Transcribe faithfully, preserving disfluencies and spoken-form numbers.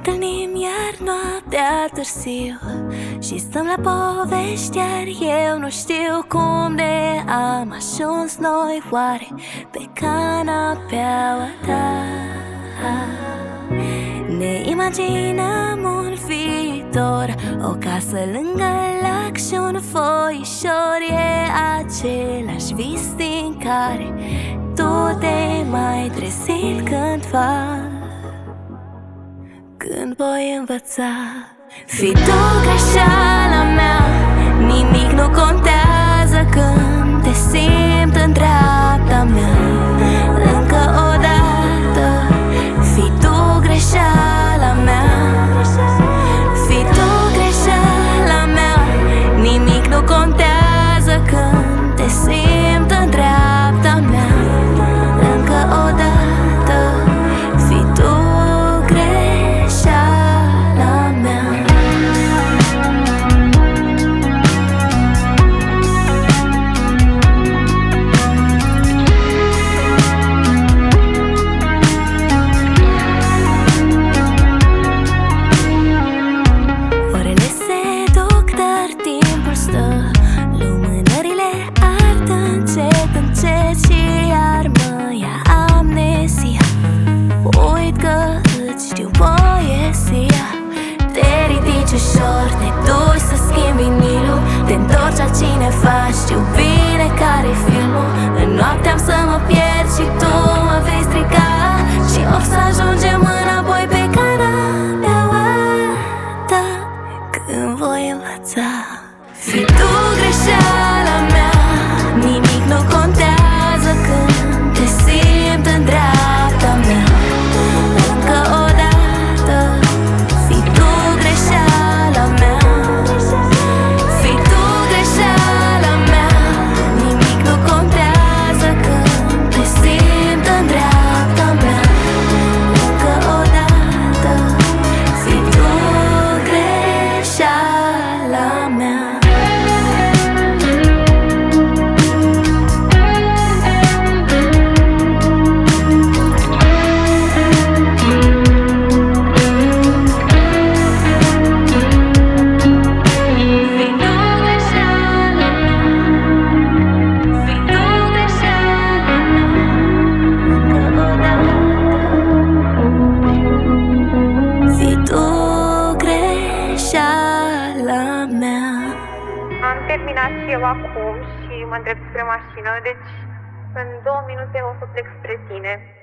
întâlnim iar noaptea târziu și stăm la povești, iar eu nu știu cum de am ajuns noi oare pe canapeaua ta. Ne imaginăm un viitor, o casă lângă lac și un foișor. E același vis din care tu te mai trezit cândva. Când voi învăța, fii tu greșeala mea, nimic nu contează când te simt în dreapta mea. Încă o dată, fii tu greșeala mea, fii tu greșeala mea, nimic nu contează când te simt în dreapta mea. Încă o dată, fii tu greșeala mea. Orele se duc, dar timpul stă, lumânările ard încet, încet și iar mă ia amnezia. Uit că îți știu poezia. Te ridici ușor, te duci să schimbi vinilul, te întorci la cineva, știu bine care-i filmul. În noapte am să mă pierd și tu mă vei striga și o să ajungem înapoi pe canapeaua ta. Când voi învăța, fii tu greșeala mea, nimic nu contează când te simt în dreapta mea. Încă o dată, fii tu greșeala mea, fii tu greșeala mea, nimic nu contează când te simt în dreapta mea. Încă o dată, fii tu greșeala mea. Am terminat și eu acum și mă îndrept spre mașină, deci în două minute o să plec spre tine.